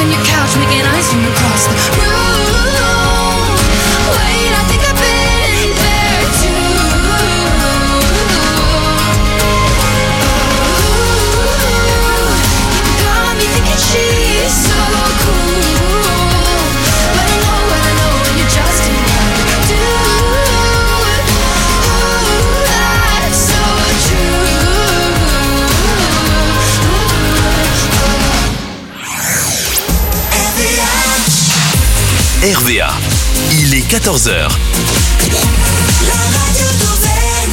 on your couch, making eyes from across the room. Wait, I think I've been there too. Ooh, got me thinking she's so cool. But I know when you're just another dude. Ooh, that's so true. RVA, il est 14h. La radio d'Auvergne,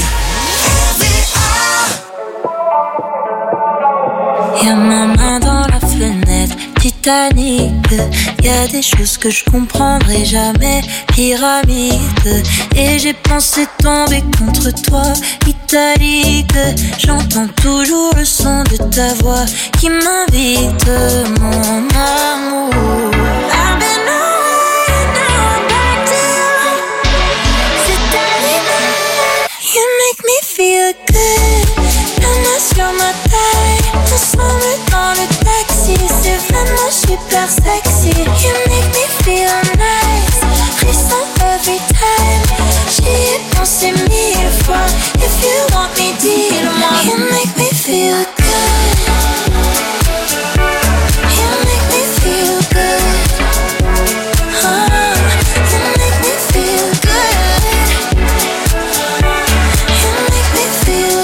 RVA. Y'a ma main dans la fenêtre, Titanic. Y'a des choses que je comprendrai jamais, pyramide. Et j'ai pensé tomber contre toi, italique. J'entends toujours le son de ta voix qui m'invite, mon amour. I've been away, now I'm back to you. C'est terminé. You make me feel good. La main sur ma taille, ensemble dans le taxi. C'est vraiment super sexy. You make me feel nice. Frisson every time. J'y ai pensé 1000 fois. If you want me, dis-le-moi. You make me feel good. You make me feel good. You make me feel good. You make me feel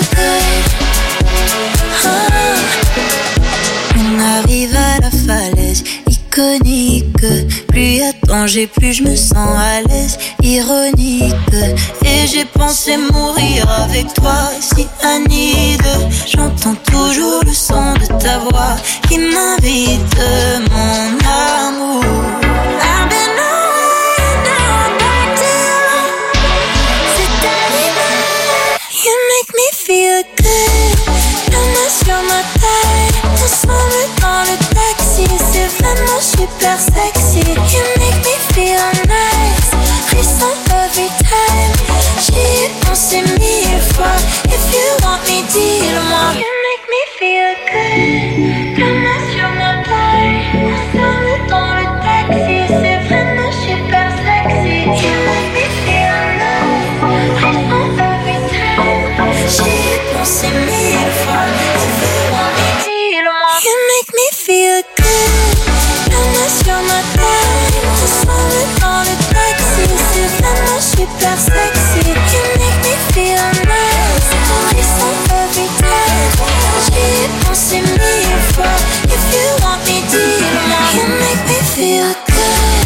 good. On arrive à la falaise iconique. Plus y a danger, plus je me sens à l'aise. Ironique. Et j'ai pensé mourir avec toi, si Anide. J'entends toujours le son de ta voix qui m'invite, mon amour. I've been away, now I'm back to you. C'est terminé. You make me feel good. La main sur ma taille, ensemble dans le taxi. C'est vraiment super sexy. You make me feel nice. Frisson every time. J'y ai pensé 1000 fois. If you want me, dis-le-moi. You make me feel good. La main sur ma taille, ensemble dans le taxi. C'est vraiment super sexy. You make me feel nice. Frisson every time. J'y ai pensé 1000 fois. If you want me, dis-le-moi. You make me feel good. La main sur ma taille, ensemble dans le taxi. C'est vraiment super sexy. You make me feel nice. Frisson every time. J'y ai pensé 1000 fois. If you want me, dis-le-moi. You make me feel good.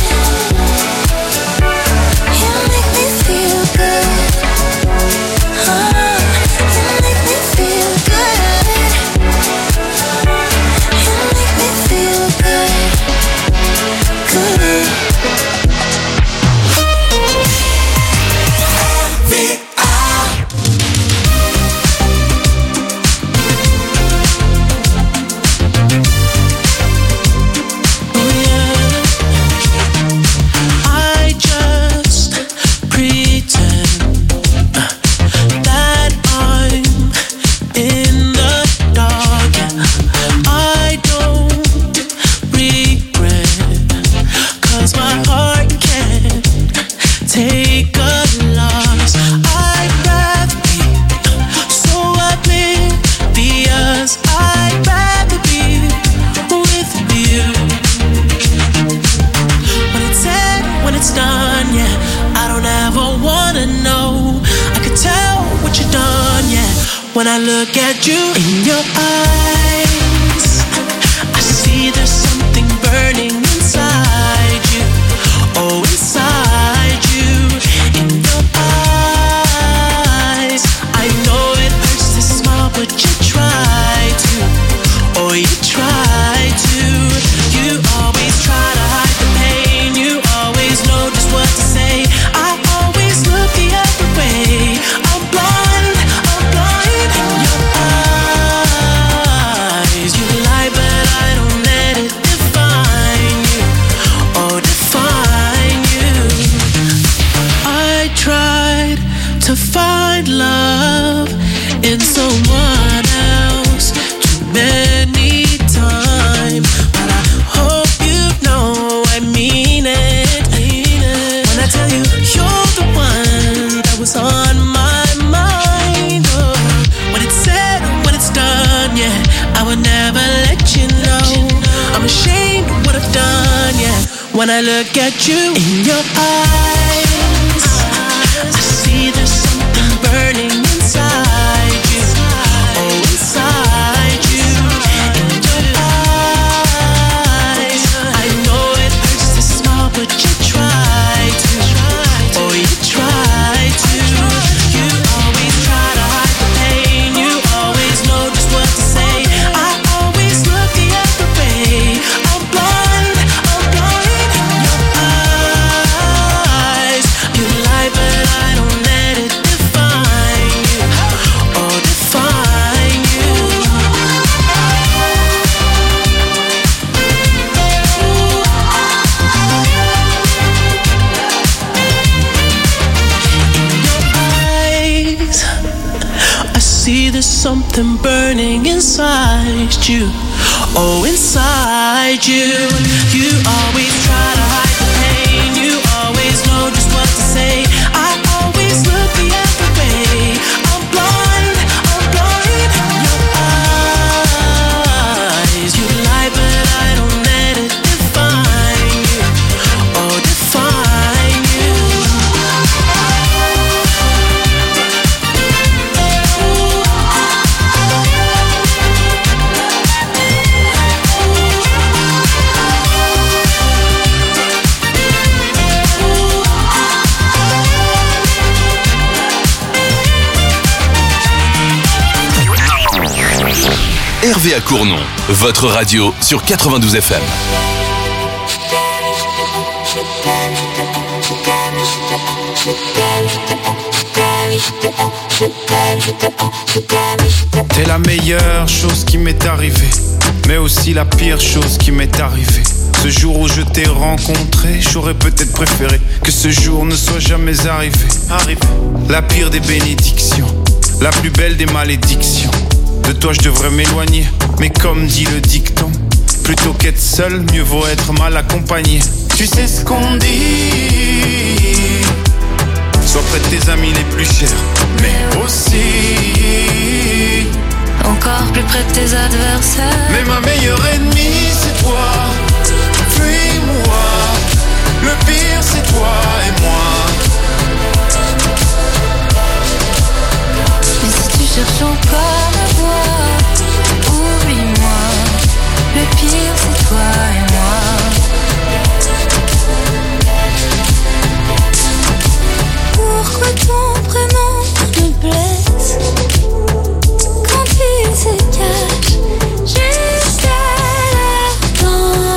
You make me feel good. You make me feel good. You make me feel good. Good. When I look at you in your eyes, I see there's something burning inside you. Oh, inside you. In your eyes, I know it hurts to smile, but you try to. Oh, you try to. You always try to hide the pain. You always know just what to say. I always look the other way. I'm blind in your eyes. when I look at you. In your eyes, I see there's something burning inside you. Oh, inside you. In your eyes, I know it hurts to smile, but you try to. Oh, you try to. You always try to hide the pain. You always know just what to say. I always look the other way. I'm blind in your eyes. You lie, but I don't let it define you. Oh, define you. In your eyes, I see there's something burning inside you. Oh, inside you. You always try to hide the pain. You always know just what to say. I always look the other way. I'm blind in your eyes. You lie, but I don't let it define you. Oh, define you. RVA Cournon, votre radio sur 92 FM. T'es la meilleure chose qui m'est arrivée, mais aussi la pire chose qui m'est arrivée. Ce jour où je t'ai rencontré, j'aurais peut-être préféré que ce jour ne soit jamais arrivé. La pire des bénédictions, la plus belle des malédictions. De toi je devrais m'éloigner, mais comme dit le dicton, plutôt qu'être seul, mieux vaut être mal accompagné. Tu sais ce qu'on dit, sois près de tes amis les plus chers, mais aussi Encore plus près de tes adversaires. mais ma meilleure ennemie c'est toi. Fuis-moi, le pire c'est toi et moi. Mais si tu cherches encore à voir, oublie-moi. Le pire c'est toi et moi. Pourquoi ton prénom me blesse quand il se cache juste à la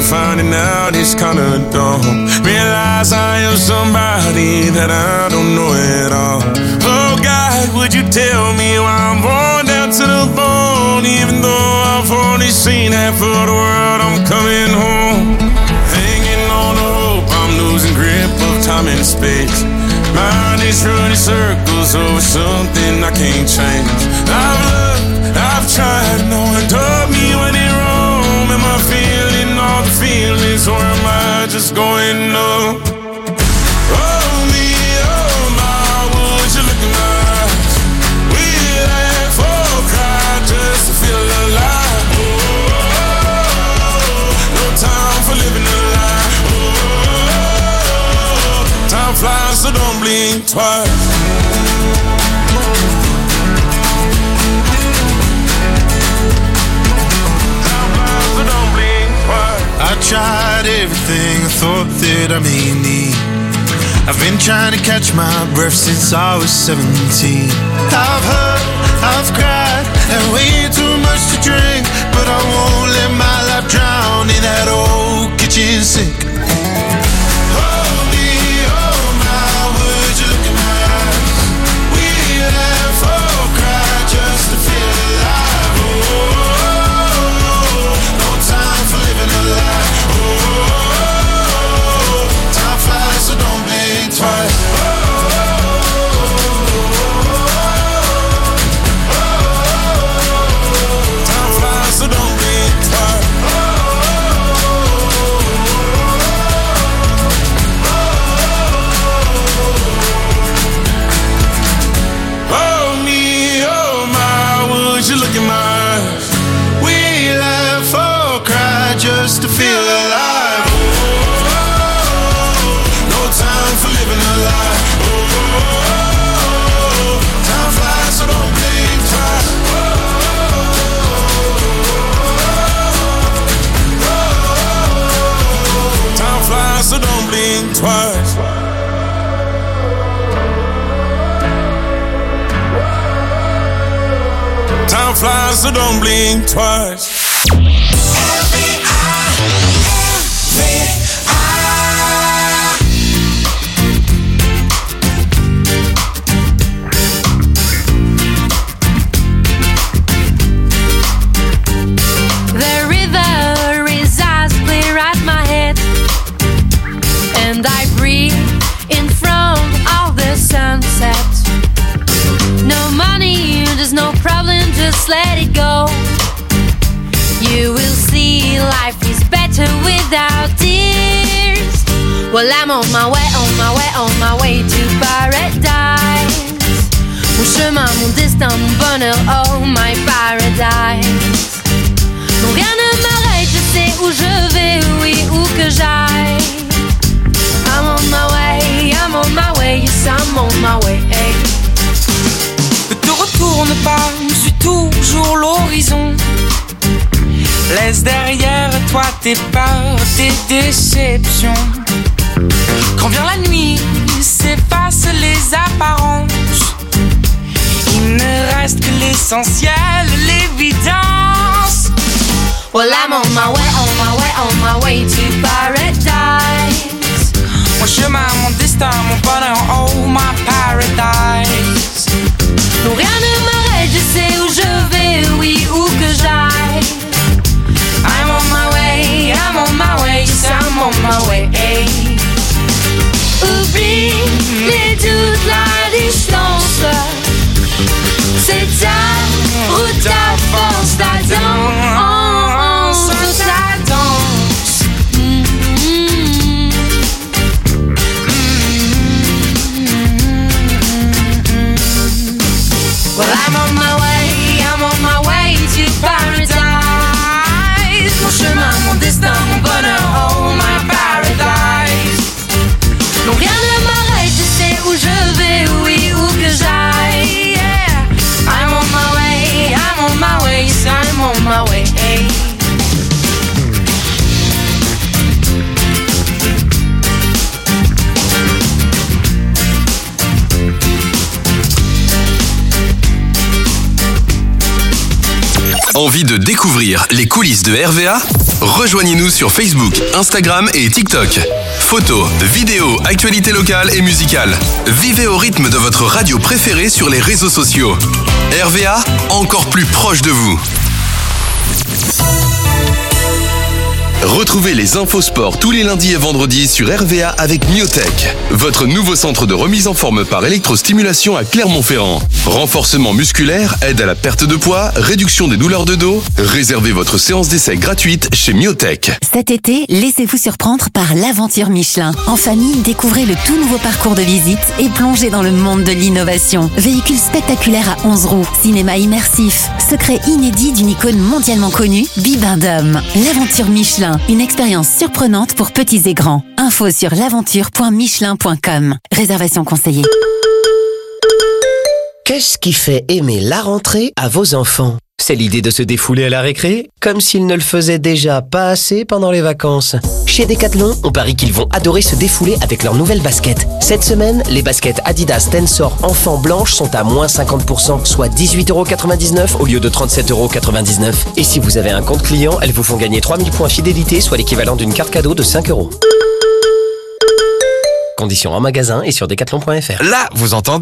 finding out it's kinda dumb. Realize I am somebody that I don't know at all. Oh God, would you tell me why I'm born down to the bone? Even though I've only seen half of the world, I'm coming home. Hanging on to hope, I'm losing grip of time and space. Mind is running circles over something I can't change. I've loved, I've tried, no one told me when it wrong. Am I feeling all the feelings, or am I just going numb? Oh me, oh my, would you look in my eyes? We laugh or cry just to feel alive. Oh, no time for living a lie. Oh, time flies, so don't blink twice. I tried everything I thought that I may need. I've been trying to catch my breath since I was 17. I've hurt, I've cried, and way too much to drink, but I won't let my life drown in that old kitchen sink. Oh me, oh my, would you look in my eyes? We laugh or cry just to feel alive. Oh, no time for living a lie. Oh, time flies, so don't blink twice. Time flies, so don't blink twice. Oh me, oh my, would you look in my eyes? We laugh or cry just to feel alive. Oh, no time for living a lie. Oh, time flies, so don't blink twice. Time flies, so don't blink twice. Time flies, so don't blink twice. The river is as clear as my head, and I breathe in front of the sunset. No money, there's no problem, just let it go. You will see life is better without tears. Well, I'm on my way, on my way, on my way to paradise. Mon chemin, mon destin, mon bonheur, oh my paradise. Non, rien ne m'arrête, je sais où je vais, oui, où que j'aille. I'm on my way, yes, I'm on my way. Ne te retourne pas, suis toujours l'horizon. Laisse derrière toi tes peurs, tes déceptions. Quand vient la nuit, s'effacent les apparences. Il ne reste que l'essentiel, l'évidence. Well, I'm on my way, on my way, on my way to paradise. Mon chemin, mon destin, mon bonheur, oh my paradise. Non, rien ne m'arrête, je sais où je vais, oui, où que j'aille. I'm on my way, yes, I'm on my way. Oublie les doutes, la distance. C'est ta route, ta force, ta danse, ta danse. Well, I'm on my way to paradise. Mon chemin, mon destin, mon bonheur, oh my paradise. Non, rien ne m'arrête, je sais où je vais, oui, où que j'aille. Yeah. I'm on my way, yes, I'm on my way. Envie de découvrir les coulisses de RVA ? Rejoignez-nous sur Facebook, Instagram et TikTok. Photos, vidéos, actualités locales et musicales. Vivez au rythme de votre radio préférée sur les réseaux sociaux. RVA, encore plus proche de vous. Retrouvez les infos sport tous les lundis et vendredis sur RVA avec Myotech, votre nouveau centre de remise en forme par électrostimulation à Clermont-Ferrand. Renforcement musculaire, aide à la perte de poids, réduction des douleurs de dos. Réservez votre séance d'essai gratuite chez Myotech. Cet été, laissez-vous surprendre par l'aventure Michelin. En famille, découvrez le tout nouveau parcours de visite et plongez dans le monde de l'innovation. Véhicule spectaculaire à 11 roues, cinéma immersif, secret inédit d'une icône mondialement connue, Bibendum. L'aventure Michelin, une expérience surprenante pour petits et grands. Info sur l'aventure.michelin.com. Réservation conseillée. Qu'est-ce qui fait aimer la rentrée à vos enfants ? C'est l'idée de se défouler à la récré, comme s'ils ne le faisaient déjà pas assez pendant les vacances. Chez Decathlon, on parie qu'ils vont adorer se défouler avec leurs nouvelles baskets. Cette semaine, les baskets Adidas Tensor enfants blanches sont à moins 50%, soit 18,99€ au lieu de 37,99€. Et si vous avez un compte client, elles vous font gagner 3000 points fidélité, soit l'équivalent d'une carte cadeau de 5€. Conditions en magasin et sur decathlon.fr. Là, vous entendez ?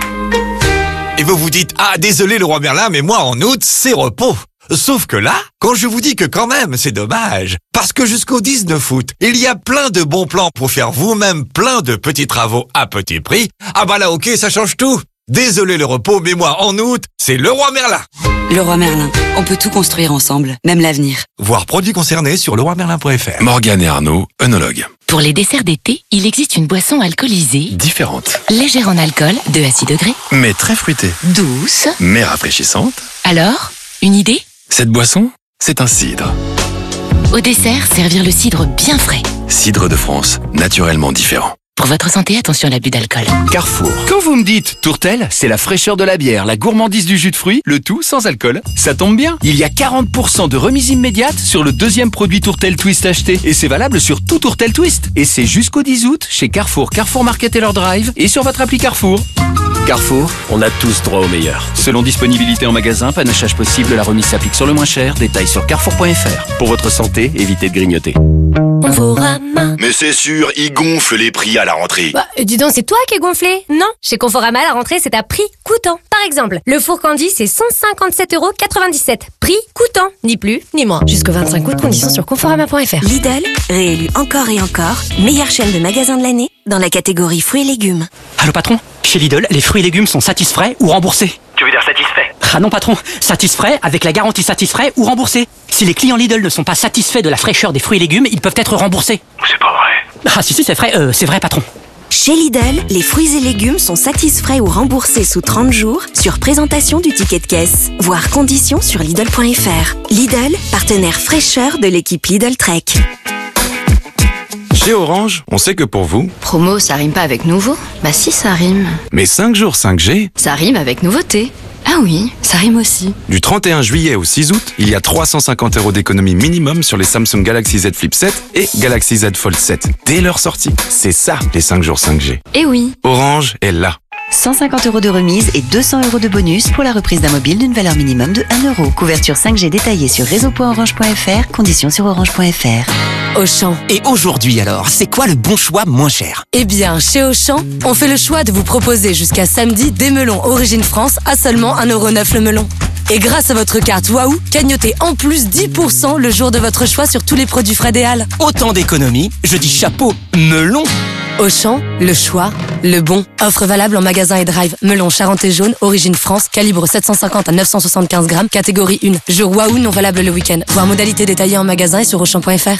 Et vous vous dites, ah désolé Leroy Merlin, mais moi en août, c'est repos. Sauf que là, quand je vous dis que quand même, c'est dommage. Parce que jusqu'au 19 août, il y a plein de bons plans pour faire vous-même plein de petits travaux à petit prix. Ah bah là, ok, ça change tout. Désolé le repos, mais moi en août, c'est Leroy Merlin. Leroy Merlin, on peut tout construire ensemble, même l'avenir. Voir produits concernés sur leroymerlin.fr. Morgane et Arnaud, œnologues. Pour les desserts d'été, il existe une boisson alcoolisée Différente. légère en alcool, 2 à 6 degrés, Mais très fruitée. douce. Mais rafraîchissante. Alors, une idée ? Cette boisson, c'est un cidre. Au dessert, servir le cidre bien frais. Cidre de France, naturellement différent. Pour votre santé, attention à l'abus d'alcool. Carrefour. Quand vous me dites tourtelle, c'est la fraîcheur de la bière, la gourmandise du jus de fruits, le tout sans alcool. Ça tombe bien. Il y a 40% de remise immédiate sur le deuxième produit tourtelle Twist acheté. Et c'est valable sur tout tourtelle Twist. Et c'est jusqu'au 10 août chez Carrefour, Carrefour Market et leur drive et sur votre appli Carrefour. Carrefour, on a tous droit au meilleur. Selon disponibilité en magasin, panachage possible, la remise s'applique sur le moins cher. Détails sur carrefour.fr. Pour votre santé, évitez de grignoter. Conforama. Mais c'est sûr, ils gonflent les prix à la rentrée. Bah, dis donc, c'est toi qui es gonflé, non? Chez Conforama, la rentrée, c'est à prix coûtant. Par exemple, le four Candy, c'est 157,97€. Prix coûtant, ni plus, ni moins. Jusqu'au 25 août, conditions sur conforama.fr. Lidl, réélu encore et encore, meilleure chaîne de magasins de l'année dans la catégorie fruits et légumes. Allô patron, chez Lidl, les fruits et légumes sont satisfaits ou remboursés. Tu veux dire satisfait? Ah non patron, satisfaits avec la garantie satisfait ou remboursé. Si les clients Lidl ne sont pas satisfaits de la fraîcheur des fruits et légumes, ils peuvent être remboursés. C'est pas vrai. Ah si c'est vrai patron. Chez Lidl, les fruits et légumes sont satisfaits ou remboursés sous 30 jours sur présentation du ticket de caisse. Voir conditions sur Lidl.fr. Lidl, partenaire fraîcheur de l'équipe Lidl Trek. Chez Orange, on sait que pour vous... Promo, ça rime pas avec nouveau? Bah si, ça rime. Mais 5 jours 5G... Ça rime avec nouveauté. Ah oui, ça rime aussi. Du 31 juillet au 6 août, il y a 350€ d'économie minimum sur les Samsung Galaxy Z Flip 7 et Galaxy Z Fold 7 dès leur sortie. C'est ça, les 5 jours 5G. Eh oui. Orange est là. 150€ de remise et 200€ de bonus pour la reprise d'un mobile d'une valeur minimum de 1€. Couverture 5G détaillée sur réseau.orange.fr, conditions sur orange.fr. Auchan. Et aujourd'hui alors, c'est quoi le bon choix moins cher? Eh bien, chez Auchan, on fait le choix de vous proposer jusqu'à samedi des melons Origine France à seulement 1,9€ le melon. Et grâce à votre carte Waouh, cagnotez en plus 10% le jour de votre choix sur tous les produits frais des Halles. Autant d'économies, je dis chapeau, melon. Auchan, le choix, le bon. Offre valable en magasin et drive. Melon Charente et jaune, Origine France, calibre 750 à 975 grammes, catégorie 1. Jour Waouh non valable le week-end. Voir modalité détaillée en magasin et sur Auchan.fr.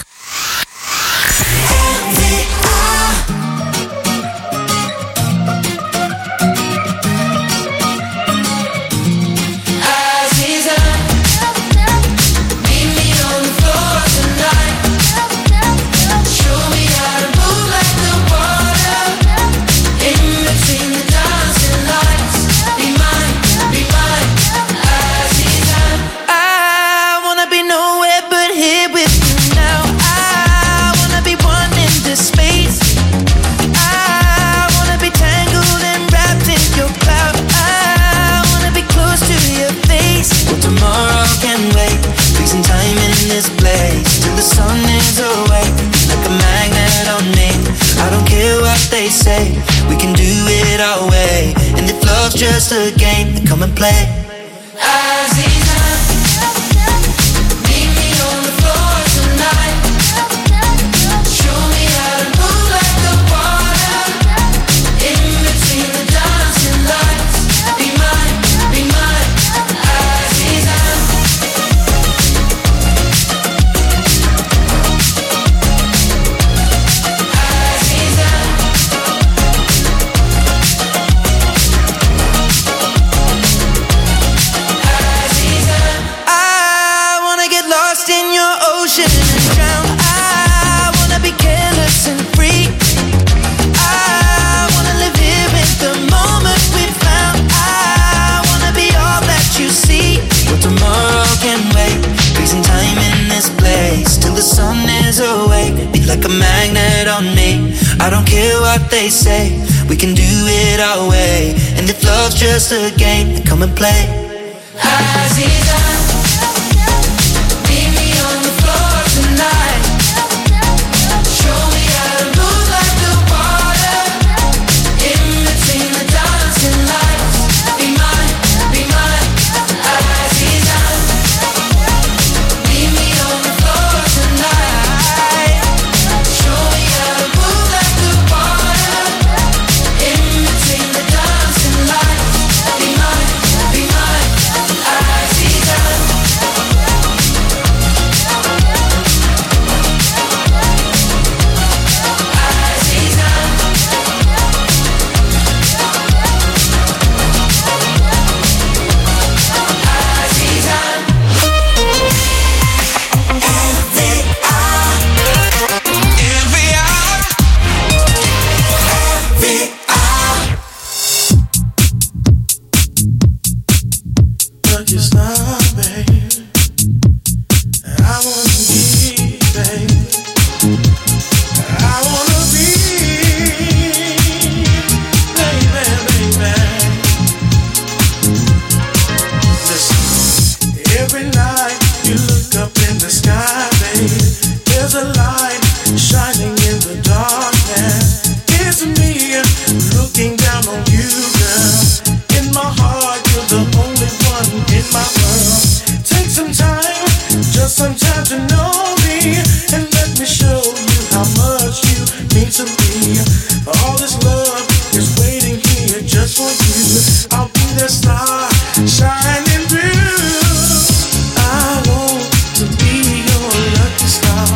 I wanna be nowhere but here with you now. I what they say. We can do it our way. And if love's just a game, then come and play. Aziza, meet me on the floor tonight. Show me how to move like the water. In between the dancing lights. Be mine, Aziza. Like a magnet on me. I don't care what they say. We can do it our way. And if love's just a game, then come and play. Aziza, meet me on the floor tonight. Show me how to move like the water. In between the dancing lights. Be mine, Aziza. Meet me on the floor tonight. Show me how to move like the water. In between the dancing lights. Be mine, Aziza. Every night you look up in the sky, babe. There's a light shining in the darkness. It's me looking down on you, girl. In my heart, you're the only one in my world. Take some time, just some time to know me, and let me show you how much you mean to me. All this love is waiting here just for you. I'll be the star shining through. I want to be your lucky star.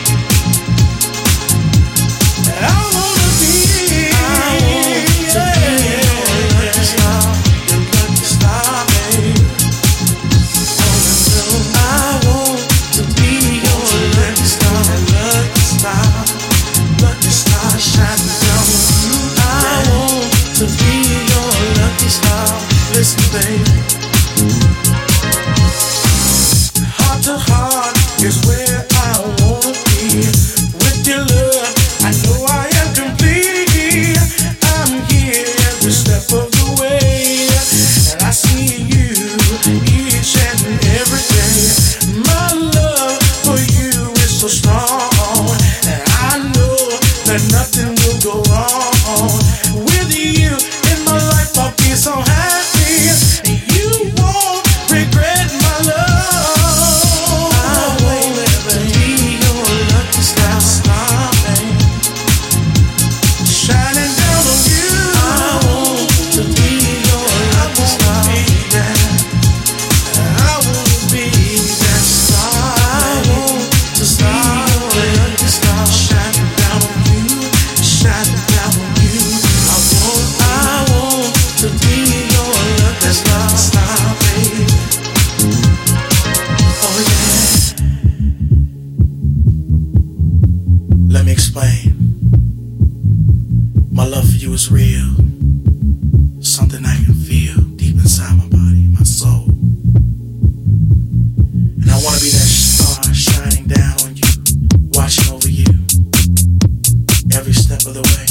I want to be your lucky star, babe. I want to be your lucky star, lucky star shining down on you. I want to be your lucky star. Listen, baby. Heart to heart is where I wanna be. With your love, I know I am complete. I'm here every step of the way, and I see you each and every day. My love for you is so strong, and I know that nothing will go wrong. With you in my life, I'll be so happy. You won't regret my love. I want to be your lucky star, babe. Shining down on you. I want to be your lucky star, baby. I want to be that star. I want to be your lucky star, shining down on you, shining down on you. I want to be your lucky star, baby. Oh yeah. Let me explain. My love for you is real. Something I can feel deep inside my body, my soul. And I want to be that star shining down on you, watching over you every step of the way.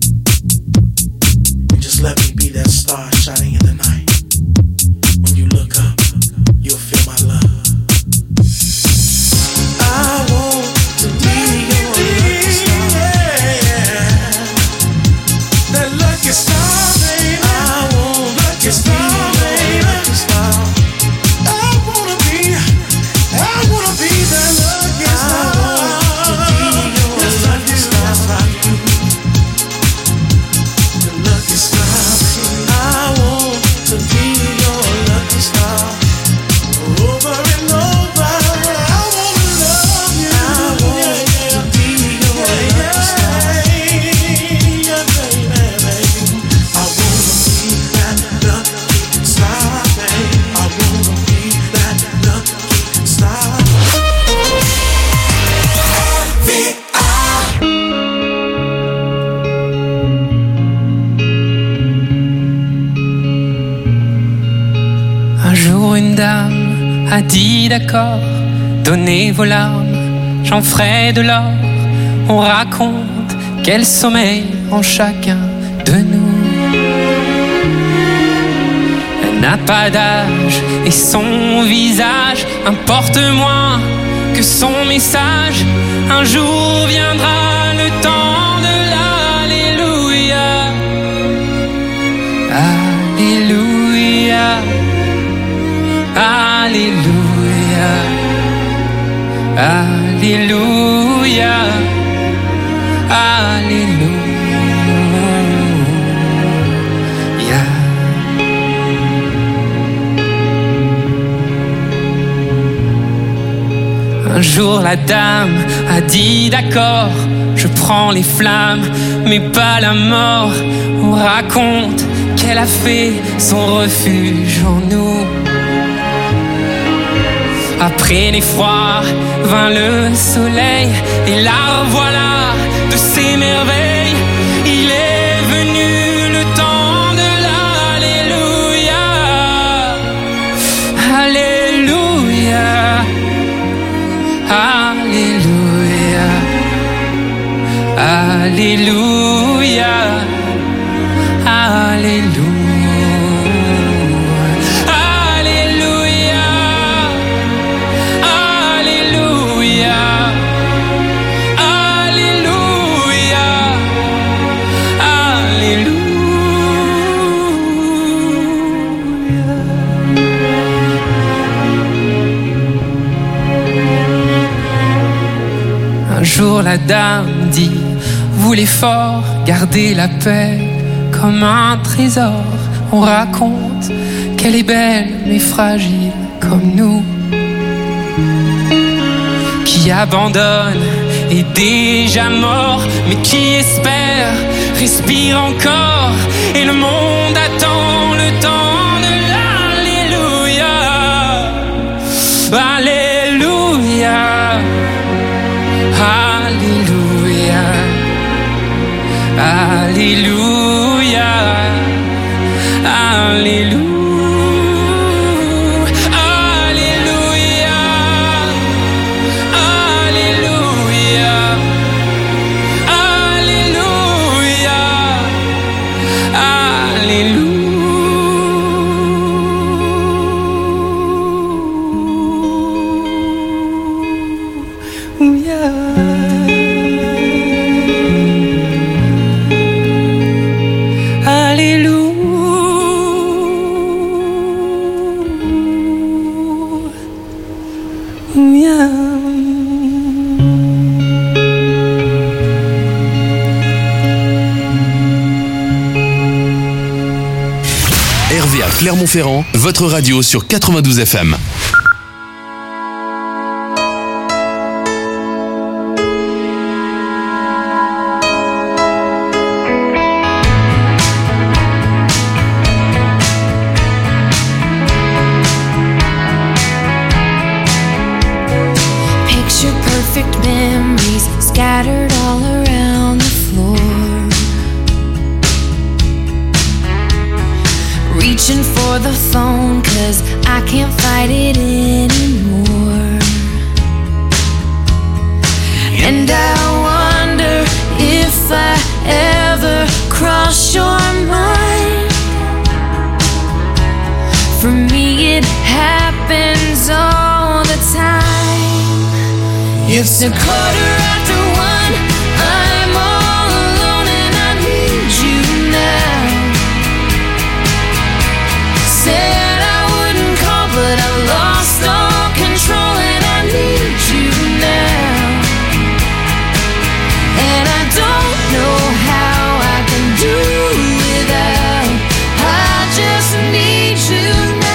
And just let me be that star shining in the night. When you look up, you'll feel my love. I want to be your lucky star. une dame a dit d'accord, donnez vos larmes, j'en ferai de l'or. On raconte quel sommeil en chacun de nous. Elle n'a pas d'âge et son visage importe moins que son message. Un jour viendra le temps de l'Alléluia. Alléluia. Alléluia. Alléluia. Alléluia. Un jour la dame a dit d'accord, je prends les flammes mais pas la mort. On raconte qu'elle a fait son refuge en nous. Après l'effroi vint le soleil et la revoilà de ses merveilles. Il est venu le temps de l'Alléluia. Alléluia. Alléluia. Alléluia. Alléluia. Un jour la dame dit, voulez fort garder la paix comme un trésor. On raconte qu'elle est belle mais fragile comme nous, qui abandonne est déjà mort, mais qui espère respire encore. Et le monde attend le temps de l'Alléluia. Alléluia. Alléluia. Alléluia. Alléluia. RVA Clermont-Ferrand, votre radio sur 92 FM. Picture perfect memories scattered all around the floor. Reaching for the phone 'cause I can't fight it anymore. And I wonder if I ever cross your mind. For me it happens all the time. It's a quarter after one, I'm all alone and I need you now. Said I wouldn't call, but I lost all control and I need you now. And I don't know how I can do without. I just need you now.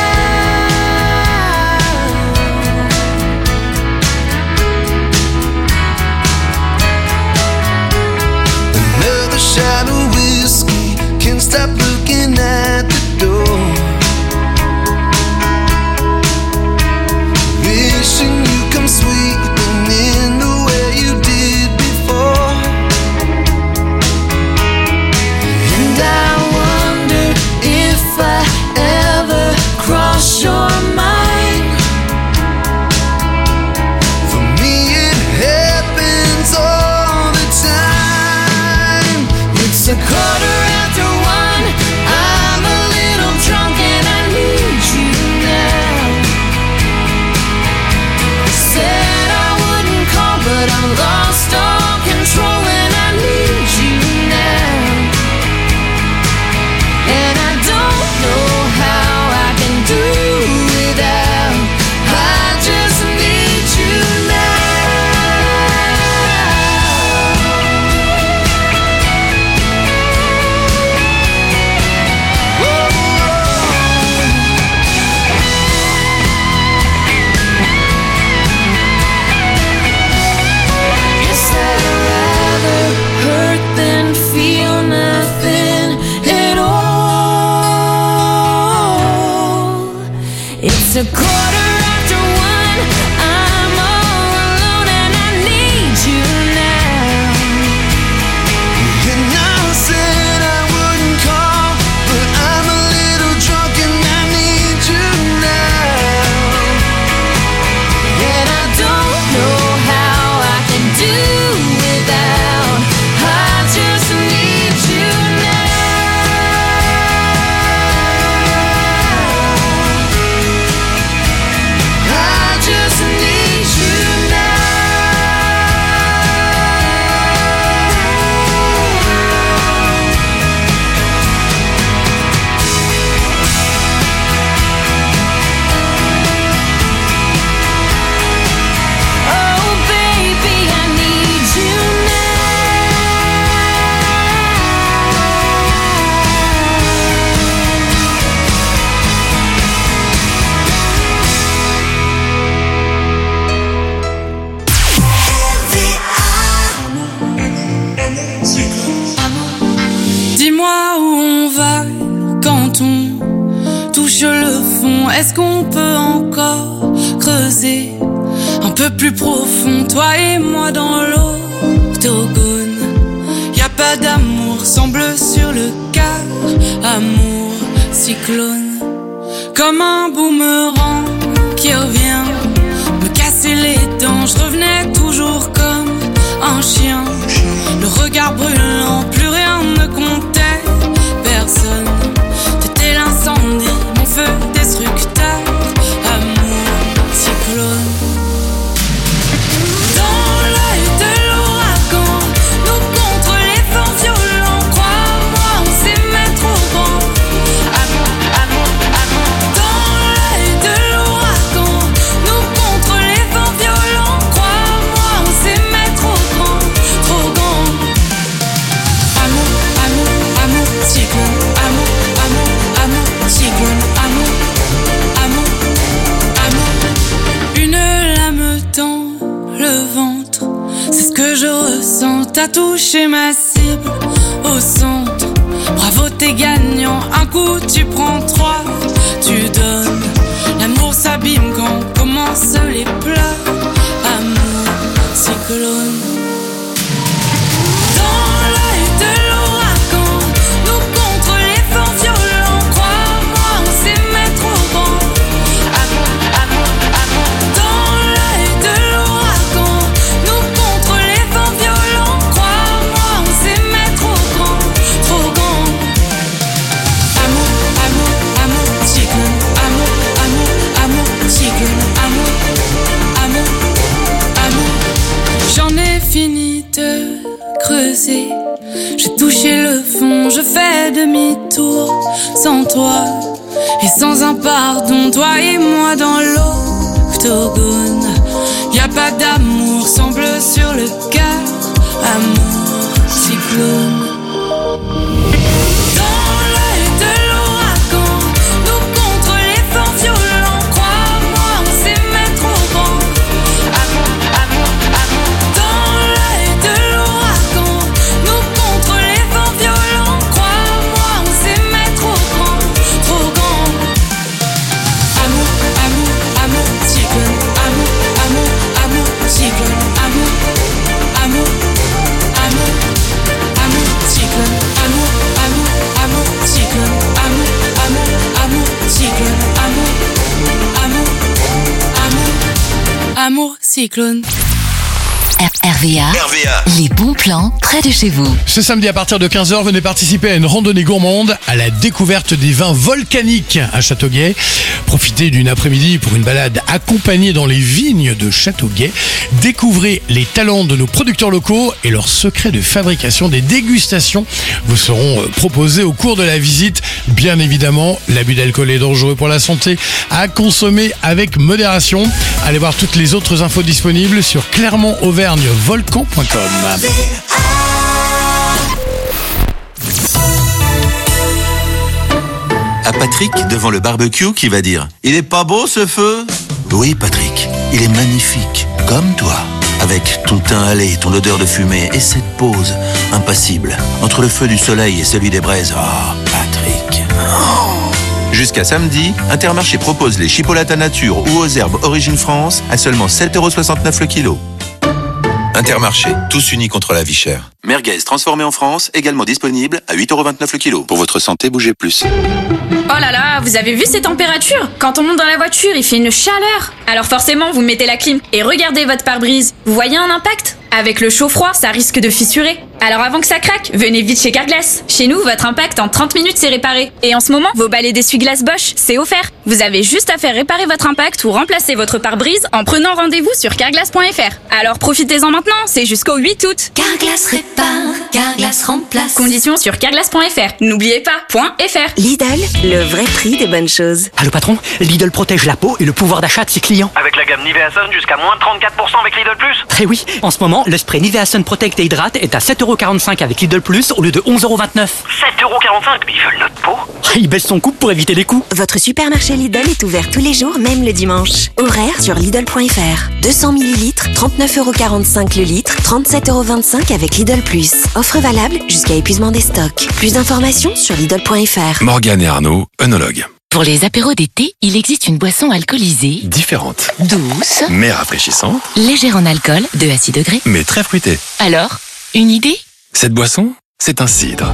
quarter after one. I'm a little drunk and I need you now. Said I wouldn't call, but I'm lost all control and I need you now. And I don't know how I can do without. I just need you now. Guess I'd rather hurt than feel nothing at all. It's a quarter after one. I'm all alone and I need you now. And I said I wouldn't call, but I'm a little drunk and I need you now. And I don't know how I can do without. I just need you now. I just need you now. Oh baby, I need you Dis-moi où on va quand on touche le fond. Est-ce qu'on peut encore creuser un peu plus profond, toi et moi dans l'octogone? Y a pas d'amour sans bleu sur le quart. Amour cyclone, comme un boomerang qui revient me casser les dents. Je revenais toujours comme un chien, le regard brûlant, plus rien ne comptait. Personne, t'étais l'incendie, mon feu destructeur. Amour cyclone. Dans l'œil de l'ouragan, nous contre les vents violents. Crois-moi, on s'aimait trop grand. Amour, amour, amour. Dans l'œil de l'ouragan, nous contre les vents violents. Crois-moi, on s'aimait trop grand, trop grand. Amour, amour, amour, cyclone. Amour, amour, amour, cyclone. Amour, amour, amour. Une lame dans le ventre, c'est ce que je ressens. T'as touché ma cible au centre. Bravo, t'es gagnant. Un coup, tu prends trois, tu donnes. L'amour s'abîme quand commencent les pleurs. Amour cyclone. Dans l'œil de l'ouragan, nous contre les vents violents. Crois-moi, on s'aimait trop grand. Amour, amour, amour. Dans l'œil de l'ouragan, nous contre les vents violents. Crois-moi, on s'aimait trop grand, trop grand. Amour, amour, amour, cyclone. Amour, amour, amour, cyclone. Amour, amour, amour. J'en ai fini de creuser, j'ai touché le fond, je fais demi-tour. Sans toi et sans un pardon, toi et moi dans l'octogone. Y a pas d'amour sans bleu sur le cœur. Amour cyclone. Dans l'œil de l'ouragan, nous contre les vents violents. Crois-moi, on s'aimait trop grand. Amour, amour, amour. Dans l'œil de l'ouragan, nous contre les vents violents. Crois-moi, on s'aimait trop grand, trop grand. Amour, amour, amour, cyclone. Amour, amour, amour, cyclone. Amour, amour, amour, amour, cyclone. Amour, amour, amour, cyclone. Amour, amour, amour, cyclone. Amour, amour, amour, amour, cyclone. RVA, les bons plans près de chez vous. Ce samedi à partir de 15h, venez participer à une randonnée gourmande à la découverte des vins volcaniques à Châteauguay. Profitez d'une après-midi pour une balade accompagnée dans les vignes de Châteauguay. Découvrez les talents de nos producteurs locaux et leurs secrets de fabrication. Des dégustations vous seront proposées au cours de la visite. Bien évidemment, l'abus d'alcool est dangereux pour la santé, à consommer avec modération. Allez voir toutes les autres infos disponibles sur clermont-auvergne-volcan.com. À Patrick, devant le barbecue, qui va dire « Il est pas beau ce feu ?» Oui, Patrick, il est magnifique, comme toi. Avec ton teint hâlé, ton odeur de fumée et cette pause impassible entre le feu du soleil et celui des braises. Oh, Patrick. Oh. Jusqu'à samedi, Intermarché propose les chipolatas nature ou aux herbes Origine France à seulement 7,69€ le kilo. Intermarché, tous unis contre la vie chère. Merguez transformé en France, également disponible à 8,29€ le kilo. Pour votre santé, bougez plus. Oh là là, vous avez vu ces températures? Quand on monte dans la voiture, il fait une chaleur. Alors forcément, vous mettez la clim et regardez votre pare-brise. Vous voyez un impact? Avec le chaud-froid, ça risque de fissurer. Alors avant que ça craque, venez vite chez Carglass. Chez nous, votre impact en 30 minutes c'est réparé. Et en ce moment, vos balais d'essuie-glace Bosch, c'est offert. Vous avez juste à faire réparer votre impact ou remplacer votre pare-brise en prenant rendez-vous sur carglass.fr. Alors profitez-en maintenant, c'est jusqu'au 8 août. Carglass répare, Carglass remplace. Conditions sur carglass.fr. N'oubliez pas, .fr. Lidl, le vrai prix des bonnes choses. Allô patron, Lidl protège la peau et le pouvoir d'achat de ses clients. Avec la gamme Nivea Sun jusqu'à moins 34% avec Lidl Plus. Eh oui, en ce moment, le spray Nivea Sun Protect et Hydrate est à 7,45€ avec Lidl Plus au lieu de 11,29€. 7,45€, mais ils veulent notre peau. Il baisse son coût pour éviter les coûts. Votre supermarché Lidl est ouvert tous les jours, même le dimanche. Horaire sur Lidl.fr. 200 ml, 39,45€ le litre, 37,25€ avec Lidl Plus. Offre valable jusqu'à épuisement des stocks. Plus d'informations sur Lidl.fr. Morgane et Arnaud, œnologues. Pour les apéros d'été, il existe une boisson alcoolisée, Différente, douce, mais rafraîchissante, légère en alcool, 2 à 6 degrés. mais très fruitée. Alors, une idée? Cette boisson, c'est un cidre.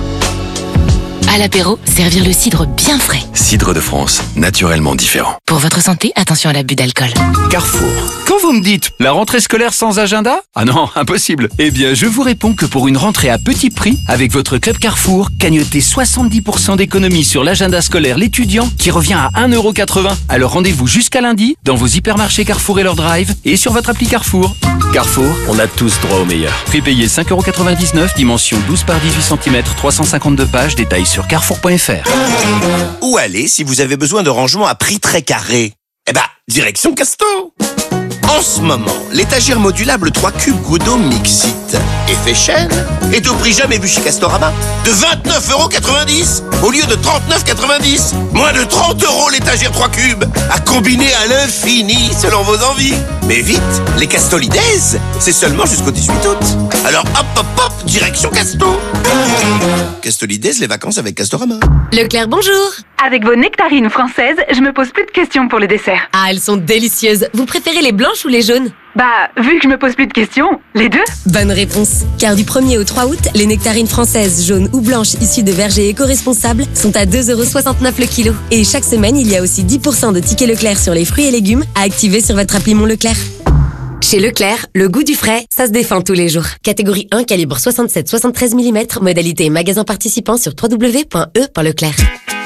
À l'apéro, servir le cidre bien frais. Cidre de France, naturellement différent. Pour votre santé, attention à l'abus d'alcool. Carrefour. Quand vous me dites la rentrée scolaire sans agenda? Ah non, impossible. Eh bien, je vous réponds que pour une rentrée à petit prix, avec votre club Carrefour, cagnotez 70% d'économie sur l'agenda scolaire l'étudiant qui revient à 1,80€. Alors rendez-vous jusqu'à lundi dans vos hypermarchés Carrefour et leur drive et sur votre appli Carrefour. Carrefour, on a tous droit au meilleur. Prix payé 5,99€, dimension 12 par 18 cm, 352 pages, détails sur carrefour.fr. Où aller si vous avez besoin de rangement à prix très carré? Eh ben, direction Casto. En ce moment, l'étagère modulable 3 cubes Godot Mixit effet chaîne est au prix jamais vu chez Castorama de 29,90€ au lieu de 39,90€. Moins de 30€ l'étagère 3 cubes à combiner à l'infini selon vos envies. Mais vite, les Castolides, c'est seulement jusqu'au 18 août. Alors hop hop hop, direction Casto. Castolides, les vacances avec Castorama. Leclerc, bonjour. Avec vos nectarines françaises, je me pose plus de questions pour les desserts. Ah, elles sont délicieuses. Vous préférez les blanches ou les jaunes? Bah, vu que je me pose plus de questions, les deux. Bonne réponse. Car du 1er au 3 août, les nectarines françaises, jaunes ou blanches issues de vergers éco-responsables sont à 2,69€ le kilo. Et chaque semaine, il y a aussi 10% de tickets Leclerc sur les fruits et légumes à activer sur votre appli Mon Leclerc. Chez Leclerc, le goût du frais, ça se défend tous les jours. Catégorie 1, calibre 67-73 mm, modalité magasin participant sur www.e.leclerc.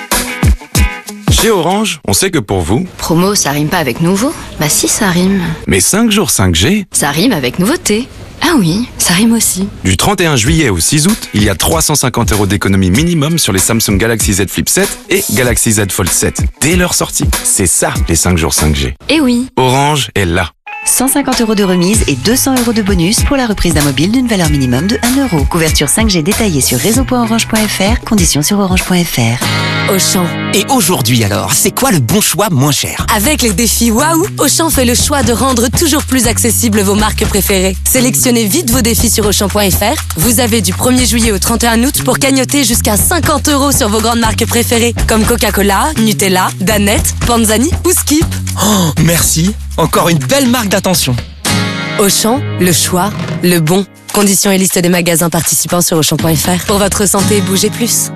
Chez Orange, on sait que pour vous... Promo, ça rime pas avec nouveau? Bah si, ça rime. Mais 5 jours 5G... Ça rime avec nouveauté. Ah oui, ça rime aussi. Du 31 juillet au 6 août, il y a 350€ d'économie minimum sur les Samsung Galaxy Z Flip 7 et Galaxy Z Fold 7. Dès leur sortie. C'est ça, les 5 jours 5G. Eh oui. Orange est là. 150€ de remise et 200€ de bonus pour la reprise d'un mobile d'une valeur minimum de 1€. Couverture 5G détaillée sur réseau.orange.fr, conditions sur orange.fr. Auchan. Et aujourd'hui alors, c'est quoi le bon choix moins cher? Avec les défis Waouh, Auchan fait le choix de rendre toujours plus accessibles vos marques préférées. Sélectionnez vite vos défis sur Auchan.fr. Vous avez du 1er juillet au 31 août pour cagnoter jusqu'à 50€ sur vos grandes marques préférées, comme Coca-Cola, Nutella, Danette, Panzani ou Skip. Oh, merci. Encore une belle marque d'attention. Auchan, le choix, le bon. Conditions et liste des magasins participants sur Auchan.fr. Pour votre santé, bougez plus.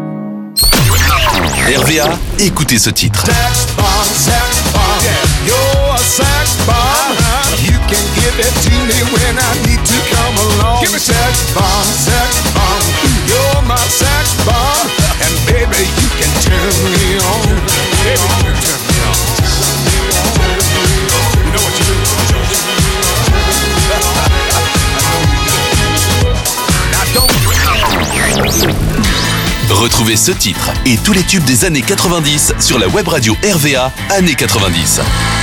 RVA, écoutez ce titre. Sex bomb, you're a sex bomb. You can give it to me when I need to come along. Give me sex bomb, you're my sex bomb. And baby, you can turn me on. Baby, you can turn me on. You know what you do? Retrouvez ce titre et tous les tubes des années 90 sur la web radio RVA années 90.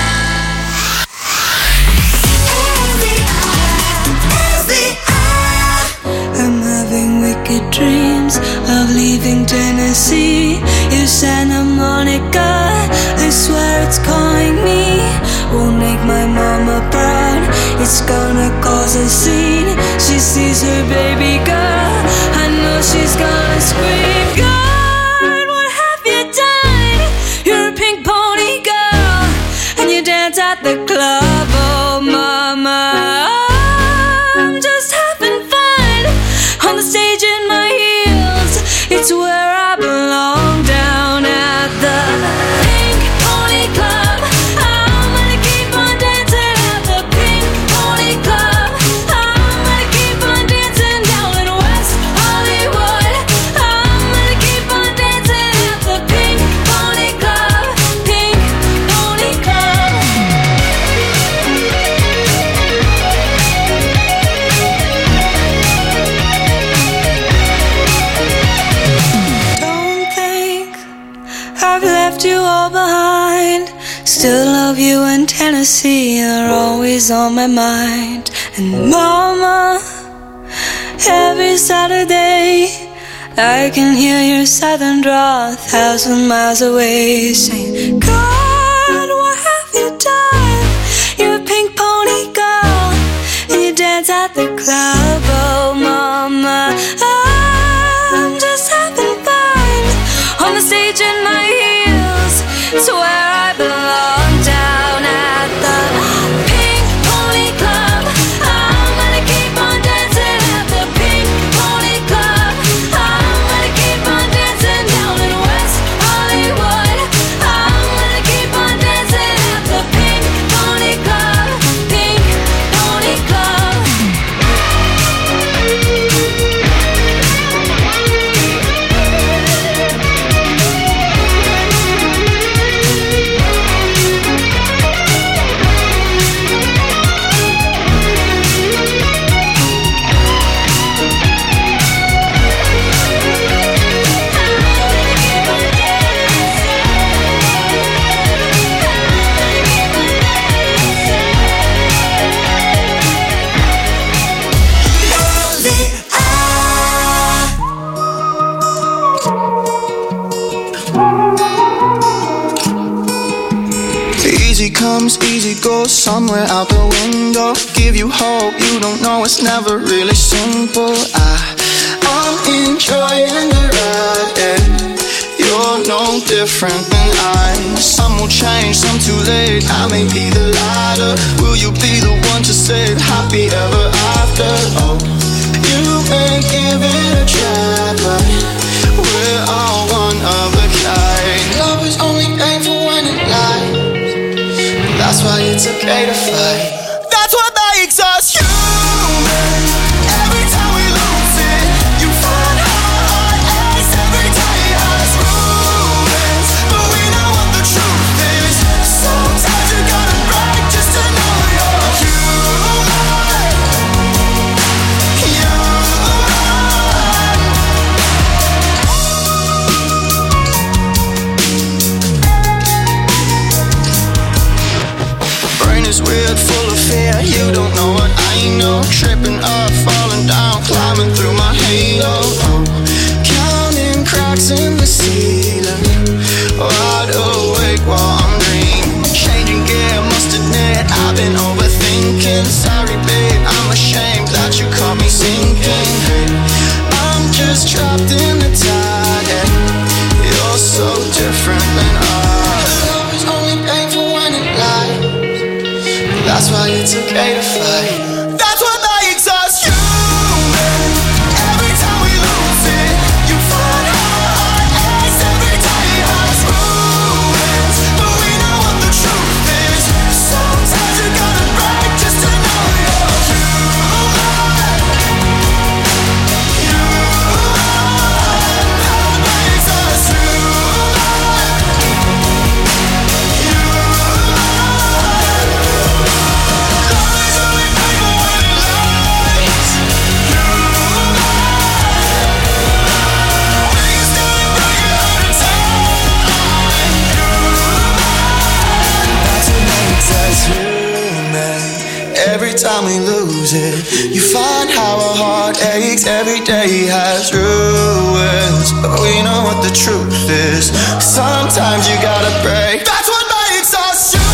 I'm having wicked dreams of leaving Tennessee. You Santa Monica, I swear it's calling me. Won't make my mama proud, it's gonna cause a scene. She sees her baby girl, I know she's gonna scream. God, what have you done? You're a pink pony girl, and you dance at the club. Oh mama, I'm just having fun on the stage in my heels. It's where I belong, down at the Pink Pony Club. I'm gonna keep on dancing at the Pink Pony Club. I'm gonna keep on dancing down in West Hollywood. I'm gonna keep on dancing at the Pink Pony Club. Pink Pony Club. Don't think I've left you all behind. Still love you in Tennessee, you're always on my mind. And mama, every Saturday I can hear your southern drawl 1,000 miles away, saying, God, what have you done? You're a pink pony girl, and you dance at the club. Oh mama, I'm just having fun on the stage in my heels. It's where I belong, down at the Pink Pony Club. I'm gonna keep on dancing at the Pink Pony Club. I'm gonna keep on dancing down in West Hollywood. I'm gonna keep on dancing at the Pink Pony Club. Pink Pony Club. Easy comes, easy goes, somewhere out the window. Give you hope, you don't know it's never really simple. I'm enjoying the ride, yeah. You're no different than I. Some will change, some too late. I may be the lighter. Will you be the one to say happy ever after? Oh, you may give it a try, but we're all one of a kind. Love is only painful when it lies. That's why it's okay to fight. That's what makes us human. Every time we lose it, you find heart aches. Every day has rumors, but we know what the truth is. Sometimes you gotta break just to know you're human. Brain is weird, full of fear. You don't know what I know. Tripping up, falling down, climbing through my halo. Oh, counting cracks in the ceiling. Wide awake while I'm dreaming. Changing gear, must admit I've been overthinking. Sorry babe, I'm ashamed that you caught me sinking. Hey, I'm just trapped in the tide, yeah. You're so different than us. Love is only painful when it lies. That's why it's okay to fight. That's what makes us human. Every time we lose it, you find heart aches. Every day has rumors, but we know what the truth is. Sometimes you gotta break just lose it. You find how a heart aches every day has ruins. But we know what the truth is. Sometimes you gotta break. That's what makes us human.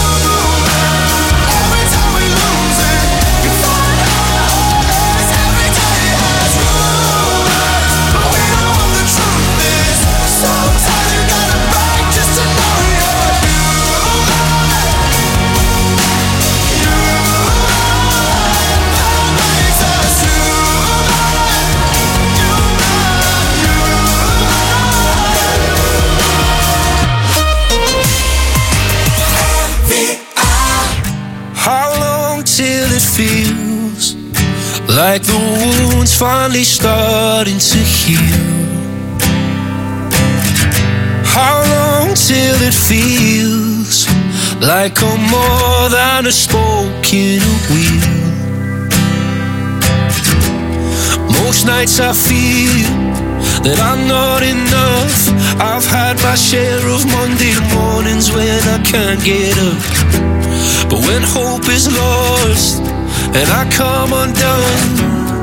It feels like the wound's finally starting to heal. How long till it feels like I'm more than a spoke in a wheel? Most nights I feel that I'm not enough. I've had my share of Monday mornings when I can't get up. But when hope is lost and I come undone,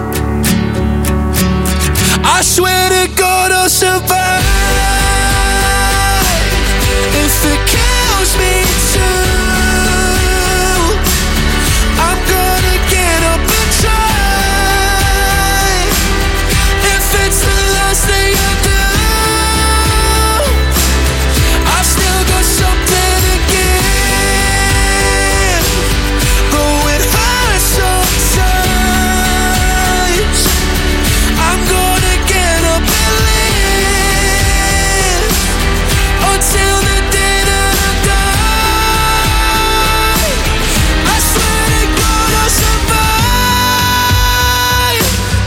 I swear to God I'll survive. If it kills me too, I'm gonna get up and try. If it's the last thing I do, I've still got something to give. Though it hurts sometimes, I'm gonna get up and live until the day that I die. I swear to God I'll survive.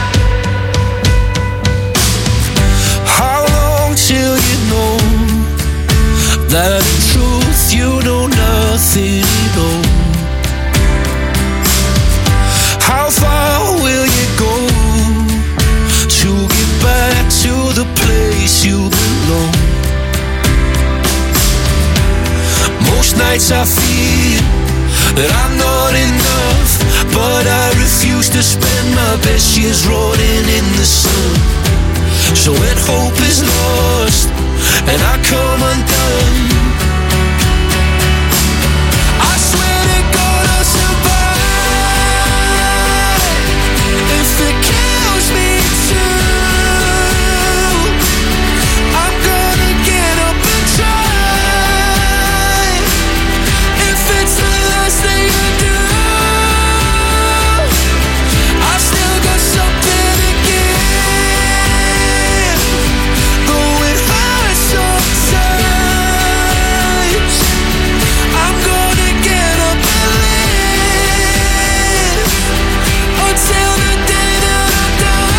How long till you know that in truth you know nothing at all? How far will you go to get back to the place you belong? Most nights I feel that I'm not enough, but I refuse to spend my best years rotting in the sun. So when hope is lost and I come undone, I swear to God I'll survive. If it kills me too, I'm gonna get up and try. If it's the last thing I do, I've still got something to give. Though it hurts sometimes, I'm gonna get up and live until the day that I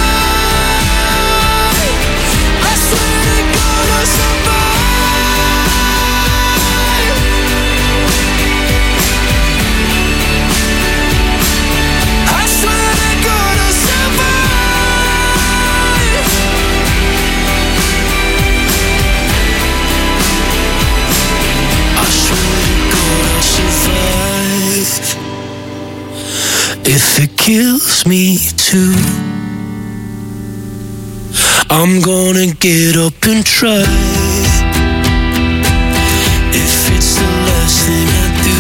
die. I swear to God I'll survive. I swear to God I'll survive. I swear to God I'll survive. If it kills me too, I'm gonna get up and try. If it's the last thing I do,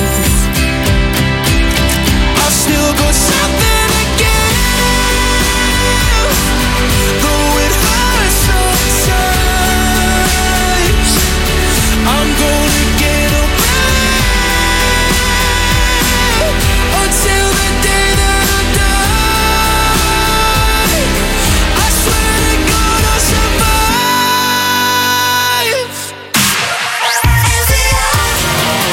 I've still got something to give. Though it hurts sometimes, I'm gonna get up and live until the day that I die. I swear to God I'll survive.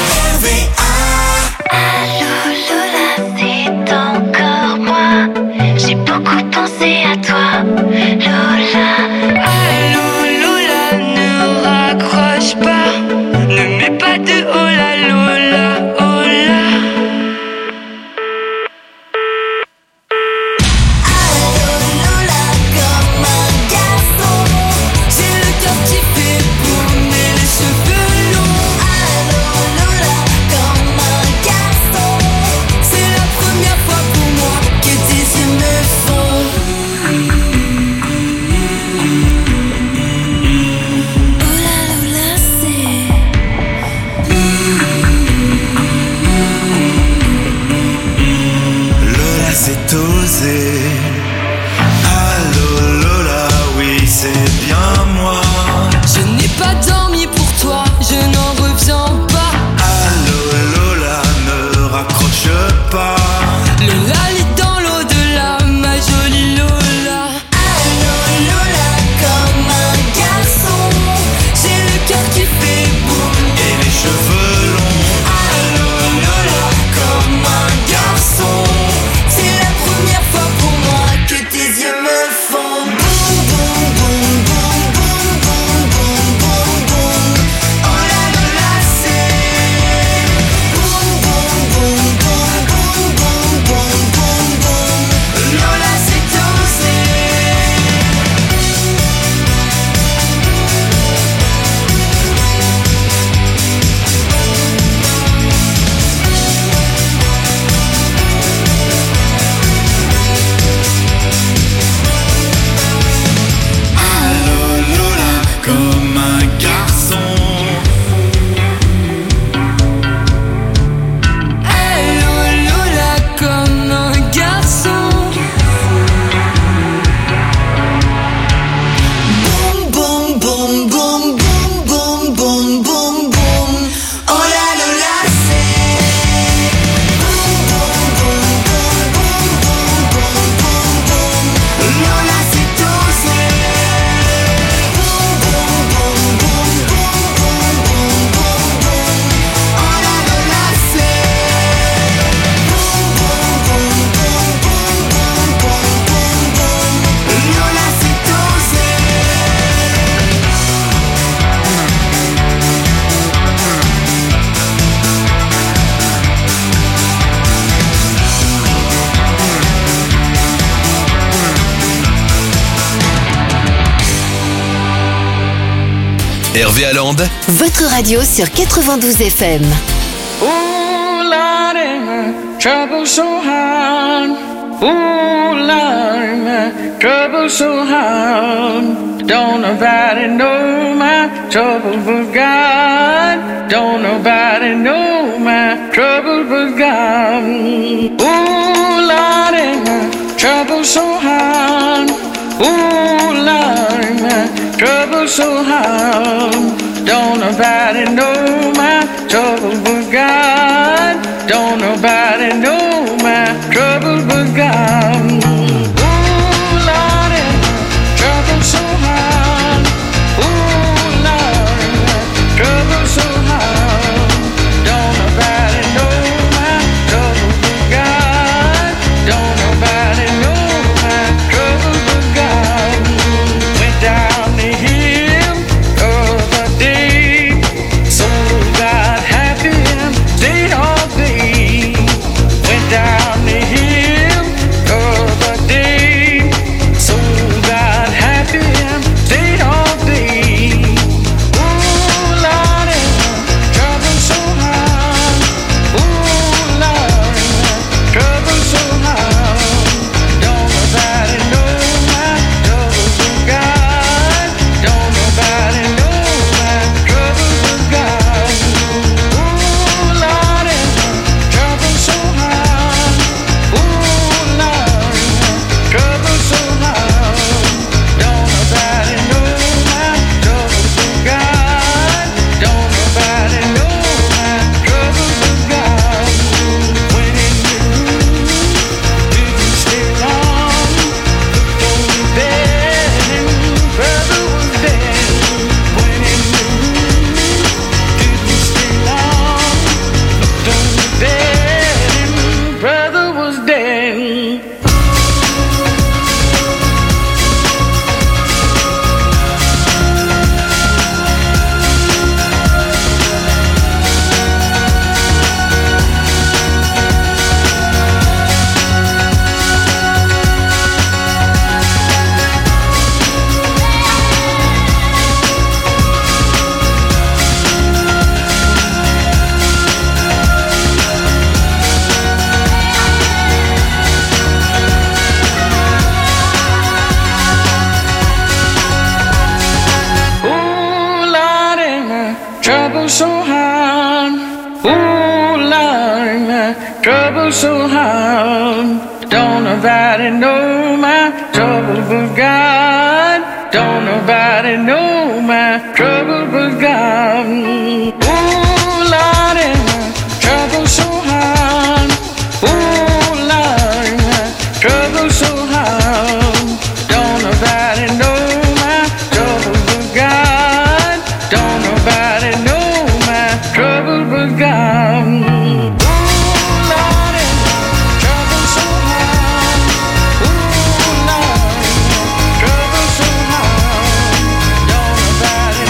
RVA Land, votre radio sur 92 FM. Ooh, Lordy, my trouble so hard. Ooh, Lordy, my trouble so hard. Don't nobody know my trouble but God. Don't nobody know my trouble but God. Ooh, Lordy, my trouble so hard. Ooh, Lordy, my trouble so hard. Don't nobody know my trouble but God. Don't nobody know my trouble but God. Ooh, Lordy, my trouble so hard. Ooh, Lordy, my trouble so hard. Don't nobody know my trouble but God. Don't nobody know my trouble but God. Went down the hill of a day, so got happy and stayed all day. Went down the hill of a day, so got happy and stayed all day. Ooh, Lordy, trouble so hard. Ooh, Lordy, trouble so hard. Don't nobody know my trouble but God. Don't nobody know my trouble but God. Ooh, Lordy, trouble so hard. Ooh, Lordy, trouble so hard. Don't nobody know my trouble but God. Don't nobody know my trouble but God. When in the room, didn't stay long. Looked over there and brother was dead. When in the room, didn't stay long. Looked over there and brother was dead. Ooh, Lordy, my trouble so hard. Ooh, Lordy, my trouble so hard. Don't nobody know my trouble but God. Don't nobody know my trouble.